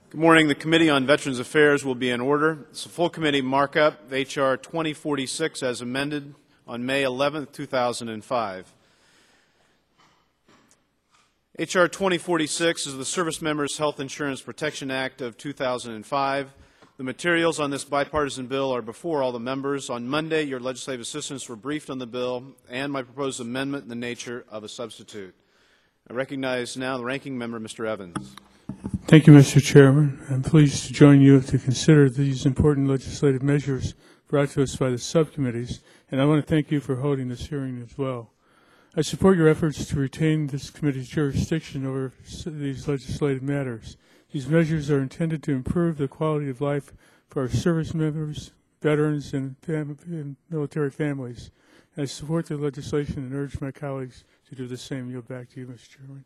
Good morning. The Committee on Veterans Affairs will be in order. It's a full committee markup of H.R. 2046 as amended on May 11, 2005. H.R. 2046 is the Service Members Health Insurance Protection Act of 2005. The materials on this bipartisan bill are before all the members. On Monday, your legislative assistants were briefed on the bill and my proposed amendment in the nature of a substitute. I recognize now the ranking member, Mr. Evans. Thank you, Mr. Chairman. I'm pleased to join you to consider these important legislative measures brought to us by the subcommittees, and I want to thank you for holding this hearing as well. I support your efforts to retain this committee's jurisdiction over these legislative matters. These measures are intended to improve the quality of life for our service members, veterans, and military families. I support the legislation and urge my colleagues to do the same. Yield back to you, Mr. Chairman.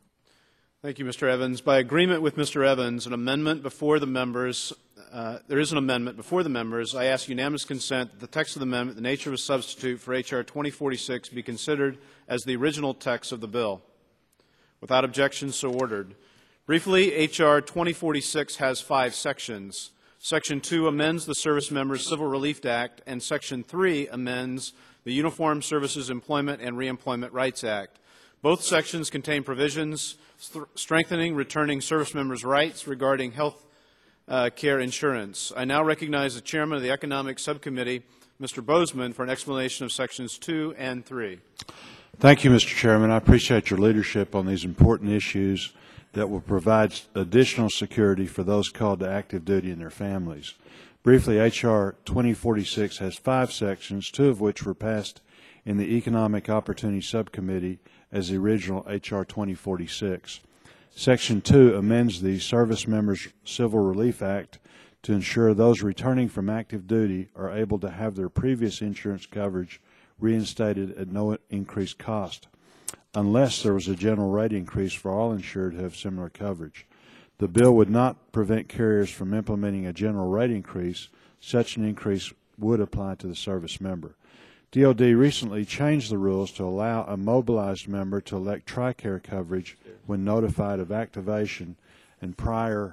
Thank you, Mr. Evans. By agreement with Mr. Evans, an amendment before the members, there is an amendment before the members. I ask unanimous consent that the text of the amendment, the nature of a substitute for H.R. 2046, be considered as the original text of the bill. Without objection, so ordered. Briefly, H.R. 2046 has 5 sections. Section 2 amends the Service Members Civil Relief Act, and Section 3 amends the Uniformed Services Employment and Reemployment Rights Act. Both sections contain provisions strengthening returning service members' rights regarding health care insurance. I now recognize the Chairman of the Economic Subcommittee, Mr. Boozman, for an explanation of Sections 2 and 3. Thank you, Mr. Chairman. I appreciate your leadership on these important issues that will provide additional security for those called to active duty and their families. Briefly, H.R. 2046 has 5 sections, 2 of which were passed in the Economic Opportunity Subcommittee as the original H.R. 2046. Section 2 amends the Service Members Civil Relief Act to ensure those returning from active duty are able to have their previous insurance coverage reinstated at no increased cost, unless there was a general rate increase for all insured who have similar coverage. The bill would not prevent carriers from implementing a general rate increase. Such an increase would apply to the service member. DOD recently changed the rules to allow a mobilized member to elect TRICARE coverage when notified of activation and prior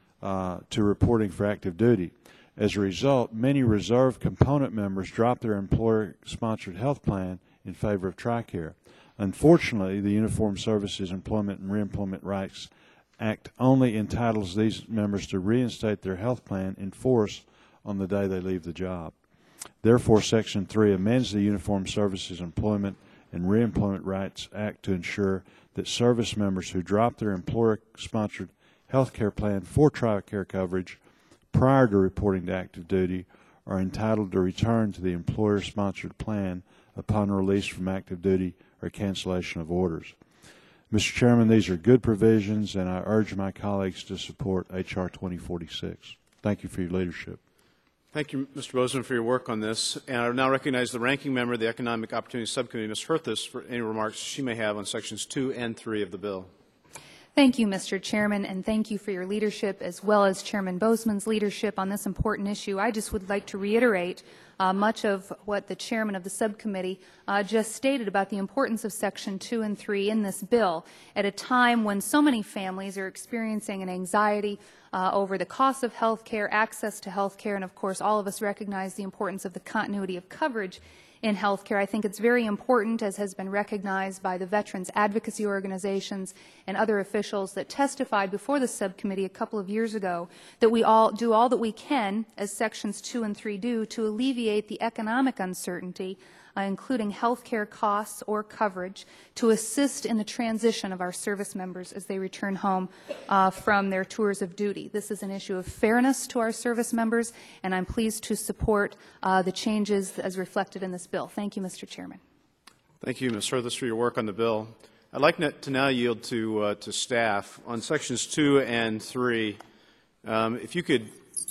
to reporting for active duty. As a result, many reserve component members dropped their employer-sponsored health plan in favor of TRICARE. Unfortunately, the Uniformed Services Employment and Reemployment Rights Act only entitles these members to reinstate their health plan in force on the day they leave the job. Therefore, Section 3 amends the Uniformed Services Employment and Reemployment Rights Act to ensure that service members who drop their employer-sponsored health care plan for TRICARE coverage prior to reporting to active duty are entitled to return to the employer-sponsored plan upon release from active duty or cancellation of orders. Mr. Chairman, these are good provisions, and I urge my colleagues to support H.R. 2046. Thank you for your leadership. Thank you, Mr. Boozman, for your work on this. And I now recognize the ranking member of the Economic Opportunity Subcommittee, Ms. Hurthus, for any remarks she may have on Sections 2 and 3 of the bill. Thank you, Mr. Chairman, and thank you for your leadership as well as Chairman Boozman's leadership on this important issue. I just would like to reiterate much of what the chairman of the subcommittee just stated about the importance of Section 2 and 3 in this bill at a time when so many families are experiencing an anxiety over the cost of health care, access to health care, and of course all of us recognize the importance of the continuity of coverage in health care. I think it's very important, as has been recognized by the veterans advocacy organizations and other officials that testified before the subcommittee a couple of years ago, that we all do all that we can, as Sections 2 and 3 do, to alleviate the economic uncertainty, including health care costs or coverage, to assist in the transition of our service members as they return home from their tours of duty. This is an issue of fairness to our service members, and I'm pleased to support the changes as reflected in this bill. Thank you, Mr. Chairman. Thank you, Ms. Hurthus, for your work on the bill. I'd like to now yield to staff on Sections 2 and 3. If you could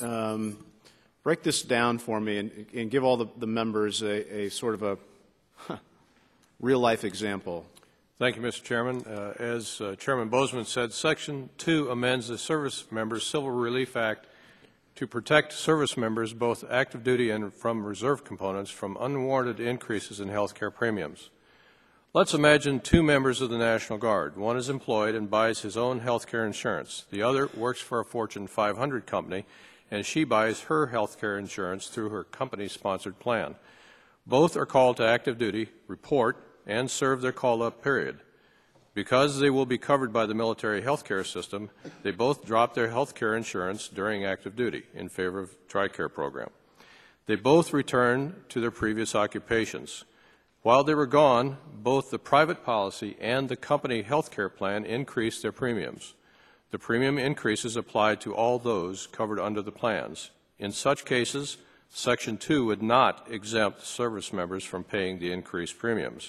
break this down for me and give all the members a sort of a real-life example. Thank you, Mr. Chairman. As Chairman Boozman said, Section 2 amends the Service Members Civil Relief Act to protect service members, both active duty and from reserve components, from unwarranted increases in health care premiums. Let's imagine two members of the National Guard. One is employed and buys his own health care insurance. The other works for a Fortune 500 company, and she buys her health care insurance through her company-sponsored plan. Both are called to active duty, report, and serve their call-up period. Because they will be covered by the military health care system, they both drop their health care insurance during active duty in favor of TRICARE program. They both return to their previous occupations. While they were gone, both the private policy and the company health care plan increased their premiums. The premium increases apply to all those covered under the plans. In such cases, Section 2 would not exempt service members from paying the increased premiums.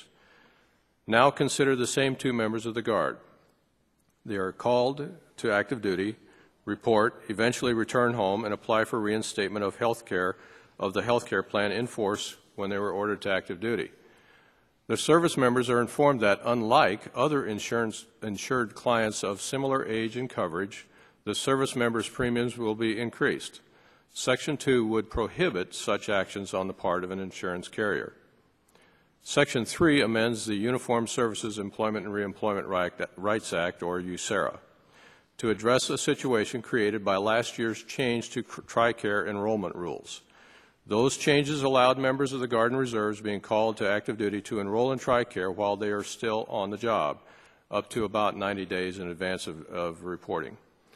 Now consider the same two members of the Guard. They are called to active duty, report, eventually return home, and apply for reinstatement of the health care plan in force when they were ordered to active duty. The service members are informed that, unlike other insured clients of similar age and coverage, the service members' premiums will be increased. Section 2 would prohibit such actions on the part of an insurance carrier. Section 3 amends the Uniformed Services Employment and Reemployment Rights Act, or USERRA, to address a situation created by last year's change to TRICARE enrollment rules. Those changes allowed members of the Guard and Reserves being called to active duty to enroll in TRICARE while they are still on the job, up to about 90 days in advance of reporting.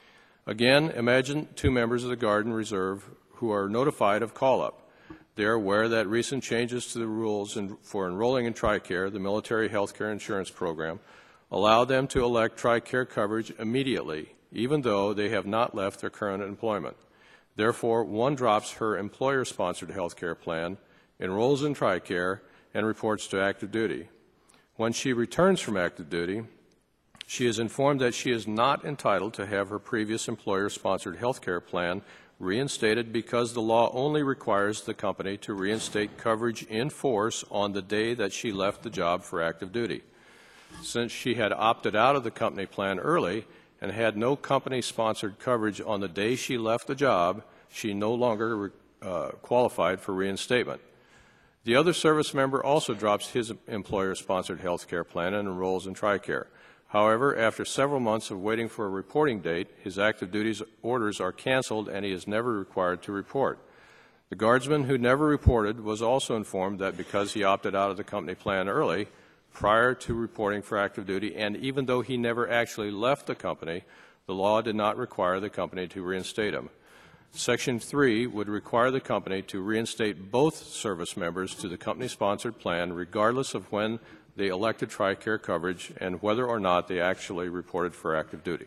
Again, imagine two members of the Guard and Reserve who are notified of call-up. They are aware that recent changes to the rules for enrolling in TRICARE, the military health care insurance program, allow them to elect TRICARE coverage immediately, even though they have not left their current employment. Therefore, one drops her employer-sponsored health care plan, enrolls in TRICARE, and reports to active duty. When she returns from active duty, she is informed that she is not entitled to have her previous employer-sponsored health care plan reinstated because the law only requires the company to reinstate coverage in force on the day that she left the job for active duty. Since she had opted out of the company plan early and had no company-sponsored coverage on the day she left the job, she no longer qualified for reinstatement. The other service member also drops his employer-sponsored health care plan and enrolls in TRICARE. However, after several months of waiting for a reporting date, his active duty orders are canceled and he is never required to report. The Guardsman who never reported was also informed that because he opted out of the company plan early, prior to reporting for active duty, and even though he never actually left the company, the law did not require the company to reinstate him. Section 3 would require the company to reinstate both service members to the company-sponsored plan regardless of when they elected TRICARE coverage and whether or not they actually reported for active duty.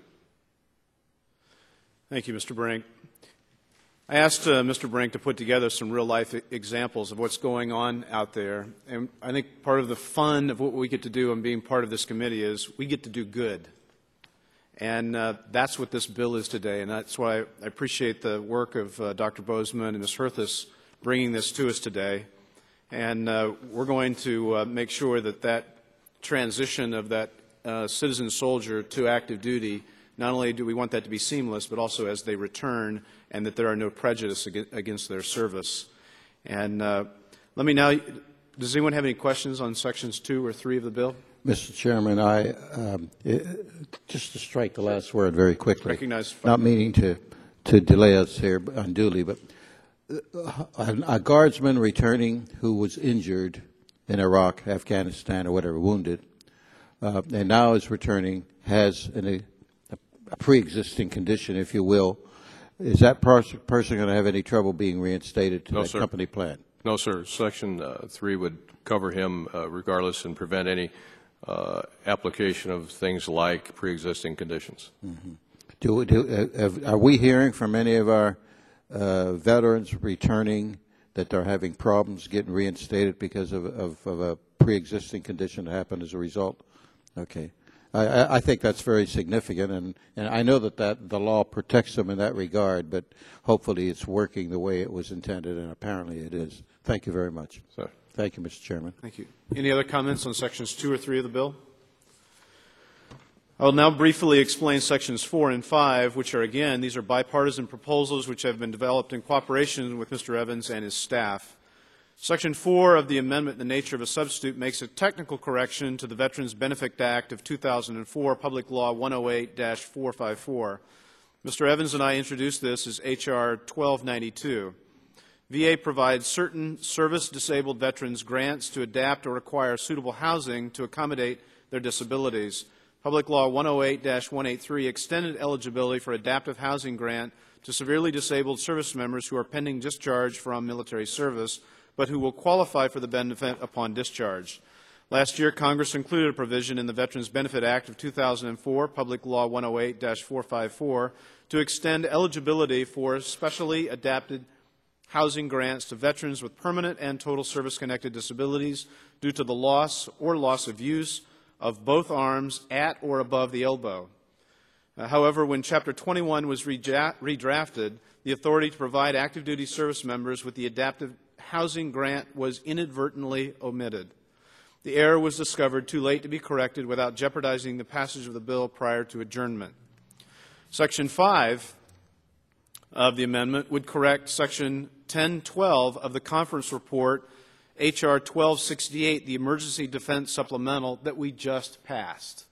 Thank you, Mr. Brink. I asked Mr. Brink to put together some real-life examples of what's going on out there, and I think part of the fun of what we get to do in being part of this committee is we get to do good. And that's what this bill is today, and that's why I appreciate the work of Dr. Bozeman and Ms. Herthus bringing this to us today. And we're going to make sure that that transition of that citizen soldier to active duty, not only do we want that to be seamless, but also as they return and that there are no prejudice against their service. And let me now, does anyone have any questions on sections 2 or 3 of the bill? Mr. Chairman, just to strike the last word very quickly, Recognize not meaning to delay us here unduly, but a guardsman returning who was injured in Iraq, Afghanistan, or whatever, wounded, and now is returning, has a pre-existing condition, if you will, is that person going to have any trouble being reinstated to No, that sir. company plan? No, sir. Section 3 would cover him regardless and prevent any application of things like pre-existing conditions. Mm-hmm. Are we hearing from any of our veterans returning that they're having problems getting reinstated because of a pre-existing condition that happened as a result? Okay. I think that's very significant, and I know that the law protects them in that regard, but hopefully it's working the way it was intended, and apparently it is. Thank you very much. Sir. Thank you, Mr. Chairman. Thank you. Any other comments on sections 2 or 3 of the bill? I will now briefly explain sections 4 and 5, which are, again, these are bipartisan proposals which have been developed in cooperation with Mr. Evans and his staff. Section 4 of the amendment, in the nature of a substitute, makes a technical correction to the Veterans Benefit Act of 2004, Public Law 108-454. Mr. Evans and I introduced this as H.R. 1292. VA provides certain service-disabled veterans grants to adapt or acquire suitable housing to accommodate their disabilities. Public Law 108-183 extended eligibility for adaptive housing grant to severely disabled service members who are pending discharge from military service, but who will qualify for the benefit upon discharge. Last year, Congress included a provision in the Veterans Benefit Act of 2004, Public Law 108-454, to extend eligibility for specially adapted housing grants to veterans with permanent and total service-connected disabilities due to the loss or loss of use of both arms at or above the elbow. However, when Chapter 21 was redrafted, the authority to provide active duty service members with the adaptive housing grant was inadvertently omitted. The error was discovered too late to be corrected without jeopardizing the passage of the bill prior to adjournment. Section 5 of the amendment would correct Section 1012 of the conference report, H.R. 1268, the Emergency Defense Supplemental that we just passed.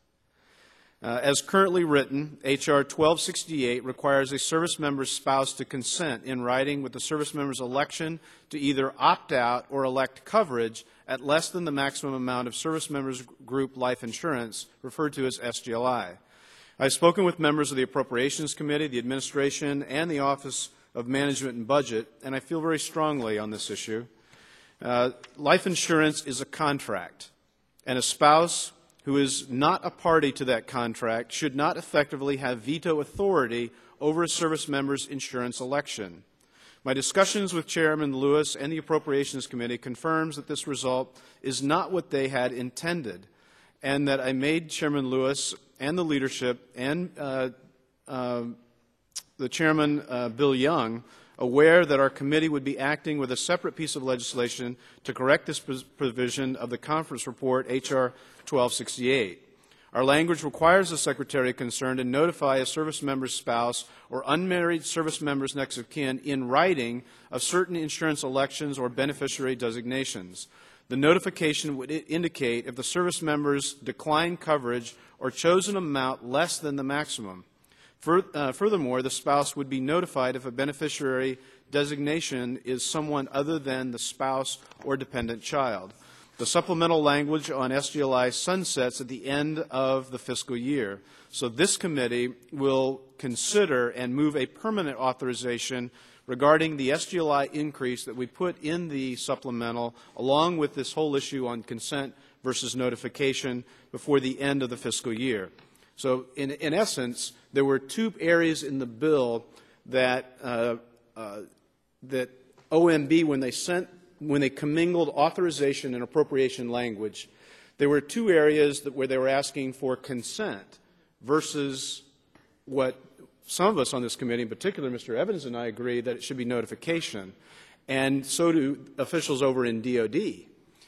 As currently written, H.R. 1268 requires a service member's spouse to consent in writing with the service member's election to either opt out or elect coverage at less than the maximum amount of service members' group life insurance, referred to as SGLI. I've spoken with members of the Appropriations Committee, the Administration, and the Office of Management and Budget, and I feel very strongly on this issue. Life insurance is a contract, and a spouse who is not a party to that contract should not effectively have veto authority over a service member's insurance election. My discussions with Chairman Lewis and the Appropriations Committee confirms that this result is not what they had intended, and that I made Chairman Lewis and the leadership and the Chairman, Bill Young, aware that our committee would be acting with a separate piece of legislation to correct this provision of the conference report, H.R. 1268. Our language requires the Secretary concerned to notify a service member's spouse or unmarried service member's next of kin in writing of certain insurance elections or beneficiary designations. The notification would indicate if the service members decline coverage or chosen amount less than the maximum. Furthermore, the spouse would be notified if a beneficiary designation is someone other than the spouse or dependent child. The supplemental language on SGLI sunsets at the end of the fiscal year. So this committee will consider and move a permanent authorization regarding the SGLI increase that we put in the supplemental, along with this whole issue on consent versus notification before the end of the fiscal year. So in essence, there were two areas in the bill that that OMB, when they commingled authorization and appropriation language, there were two areas where they were asking for consent versus what some of us on this committee, in particular Mr. Evans and I, agree that it should be notification, and so do officials over in DOD.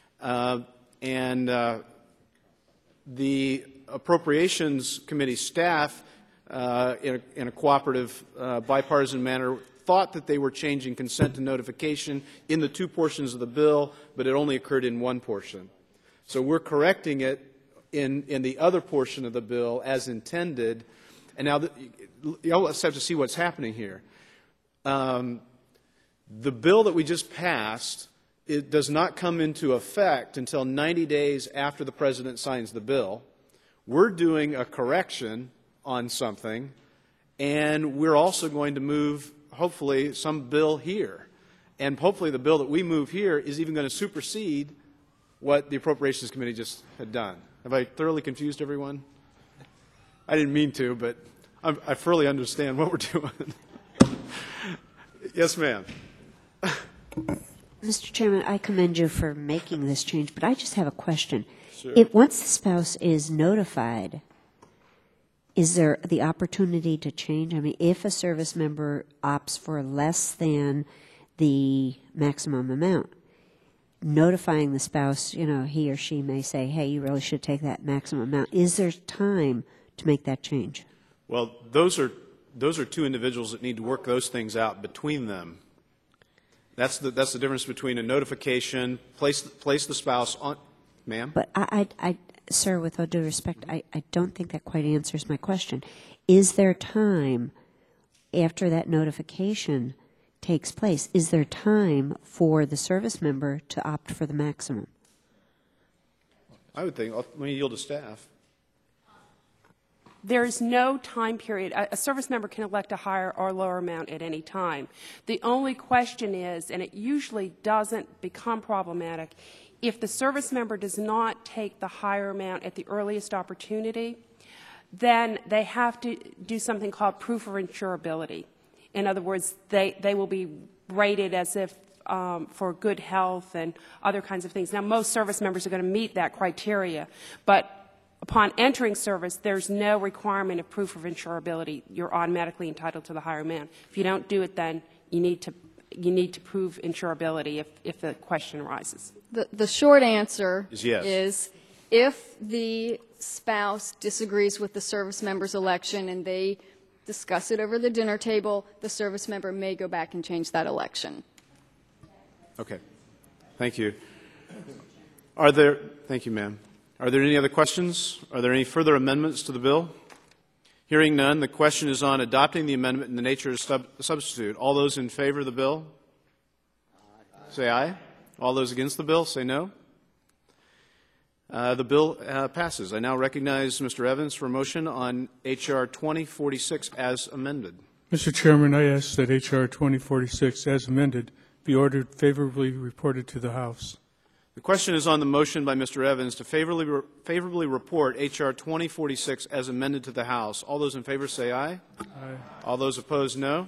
The Appropriations Committee staff, in a cooperative, bipartisan manner, thought that they were changing consent to notification in the two portions of the bill, but it only occurred in one portion. So we're correcting it in the other portion of the bill as intended. And now you all have to see what's happening here. The bill that we just passed, it does not come into effect until 90 days after the President signs the bill. We're doing a correction on something, and we're also going to move, hopefully, some bill here. And hopefully the bill that we move here is even going to supersede what the Appropriations Committee just had done. Have I thoroughly confused everyone? I didn't mean to, but I fully understand what we're doing. Yes, ma'am. Mr. Chairman, I commend you for making this change, but I just have a question. Sure. Once the spouse is notified, is there the opportunity to change? I mean, if a service member opts for less than the maximum amount, notifying the spouse, he or she may say, hey, you really should take that maximum amount. Is there time to make that change? Well, those are two individuals that need to work those things out between them. That's the difference between a notification, place the spouse on, ma'am? But sir, with all due respect, I don't think that quite answers my question. Is there time after that notification takes place? Is there time for the service member to opt for the maximum? I would think, let me yield to staff. There is no time period. A service member can elect a higher or lower amount at any time. The only question is, and it usually doesn't become problematic, if the service member does not take the higher amount at the earliest opportunity, then they have to do something called proof of insurability. In other words, they will be rated as if for good health and other kinds of things. Now, most service members are going to meet that criteria, but upon entering service, there's no requirement of proof of insurability. You're automatically entitled to the higher amount. If you don't do it, then you need to prove insurability if the question arises. The short answer Is yes. is if the spouse disagrees with the service member's election and they discuss it over the dinner table, the service member may go back and change that election. Okay. Thank you. Thank you, ma'am. Are there any other questions? Are there any further amendments to the bill? Hearing none, the question is on adopting the amendment in the nature of substitute. All those in favor of the bill? Say aye. All those against the bill, say no. The bill passes. I now recognize Mr. Evans for a motion on H.R. 2046 as amended. Mr. Chairman, I ask that H.R. 2046 as amended be ordered favorably reported to the House. The question is on the motion by Mr. Evans to favorably report H.R. 2046 as amended to the House. All those in favor say aye. Aye. All those opposed, no.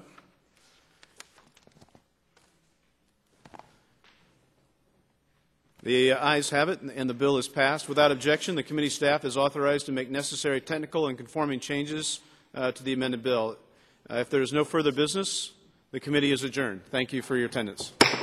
The ayes have it, and the bill is passed. Without objection, the committee staff is authorized to make necessary technical and conforming changes to the amended bill. If there is no further business, the committee is adjourned. Thank you for your attendance.